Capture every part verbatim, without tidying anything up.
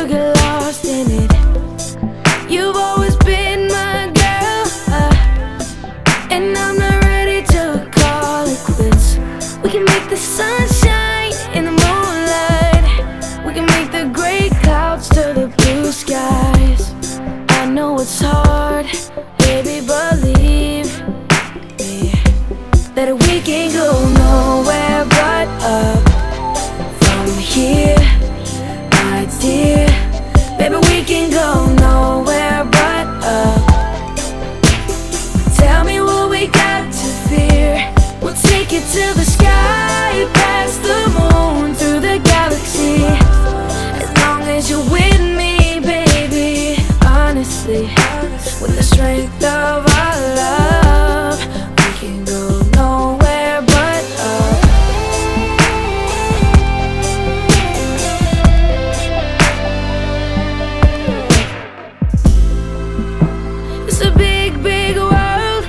never get lost in it. You've always been my girl, uh, and I'm not ready to call it quits. We can make the sun shine in the moonlight. We can make the gray clouds to the blue skies. I know it's hard, baby, believe me, that we can go nowhere but up from here, my dear. Baby, we can go nowhere but up. Tell me what we got to fear. We'll take it to the sky, past the moon, through the galaxy. As long as you're with me, baby. Honestly, with the strength of our love, we can go nowhere but up. It's a big, big world,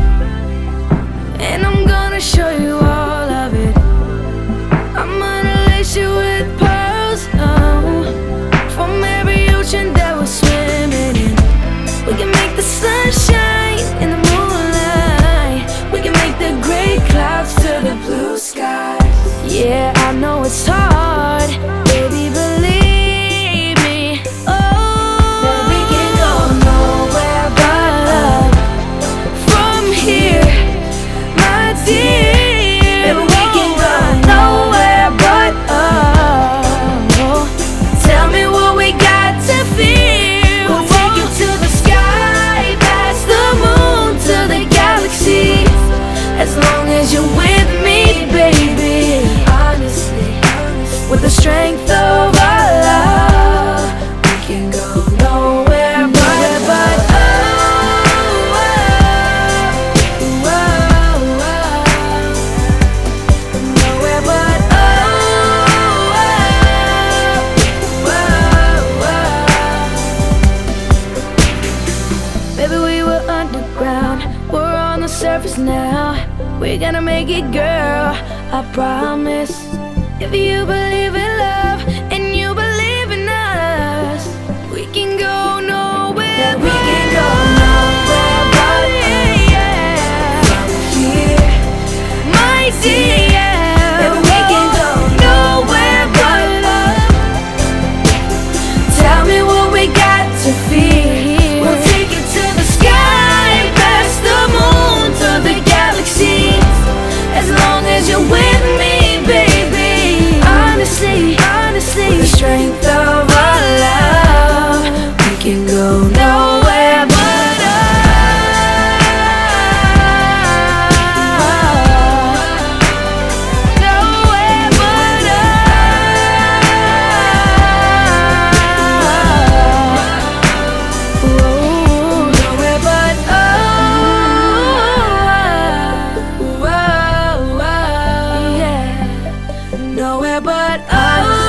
and I'm gonna show you all of it. I'm gonna lace you with pearls, oh, from every ocean that we're swimming in. We can make the sun shine in the moonlight. We can make the gray clouds to the blue skies. Yeah, I know it's hard, baby, believe me. Oh, that we can go nowhere but up from here, my dear. Baby, we can go nowhere but up. Tell me what we got to fear. We'll take it to the sky, past the moon, to the galaxy. As long as you're with me, baby. Honestly, with the strength of our love, we can go nowhere but, but up, up, up, nowhere but up, up, up. Baby, we were underground, we're on the surface now. We're gonna make it, girl, I promise. If you believe in love and you believe in us, we can go nowhere. We can go nowhere but up from here, my dear. Baby, we can go nowhere but up. Tell me what we got to fear. We'll take it to the sky, past the moon, to the galaxy. As long as you're with me, baby. Honestly, honestly, with the strength of our love, we can go nowhere but up. Nowhere but up. Ooh, nowhere but up. Whoa, whoa, yeah. Nowhere but up.